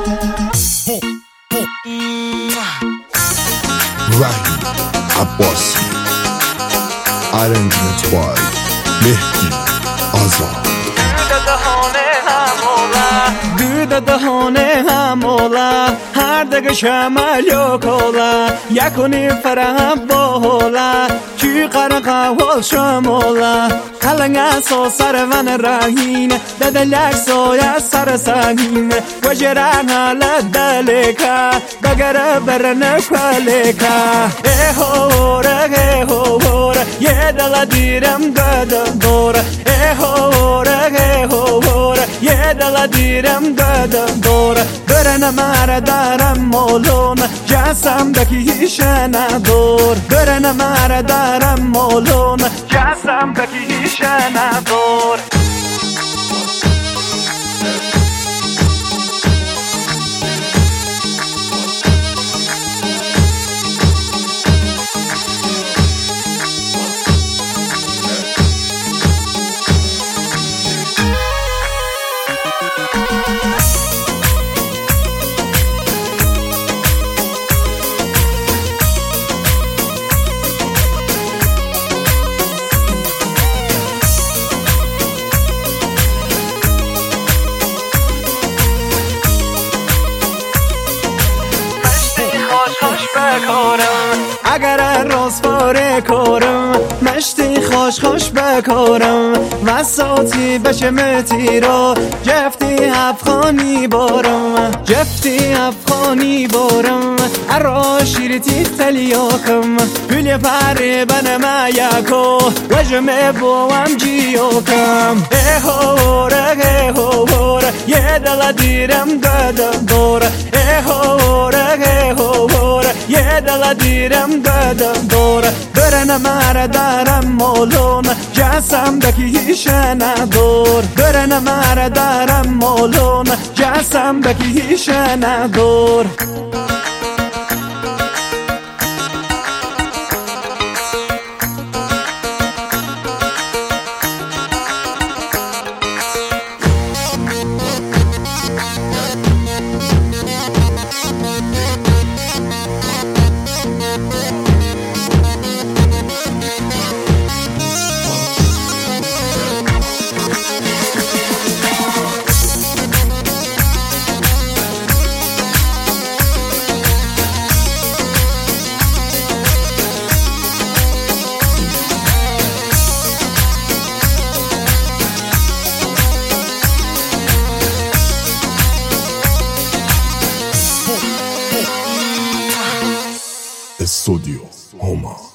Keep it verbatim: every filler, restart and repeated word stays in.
وحید عباسی. Arrangement by مهدی آزاد. Düğde dahane ham ola, her dege şemal yok ola. Yakuni ferah bola, ki qara qavol şam ola. Kalanga so sarvan rahine, dedelak soya sarasahine. Vajeran hala daleka, bagara barne faleka. Eh hora, eh hora, ye dala diram gada dora. Eh hora, eh hora, ye dala diram gada dora. Berana mara daram molona, jasam daki hishana dor. Berana mara daram molona, jasam daki hishana dor. اگر رسواره کارم مشتی خوش خوش بکارم وساطی بشمتی را جفتی افغانی بارم جفتی افغانی بارم ارا شیرتی تلیاکم پلی پری بنم یکو وجمه بوام جیوکم ای هوره ای هوره یه دل دیرم گده دوره ای هوره ای هوره یه دل دیرم گده دوره برن مر دارم مولون جسم دکی هیشن دور برن مر دارم مولون جسم دکی هیشن دور Estudio Homa.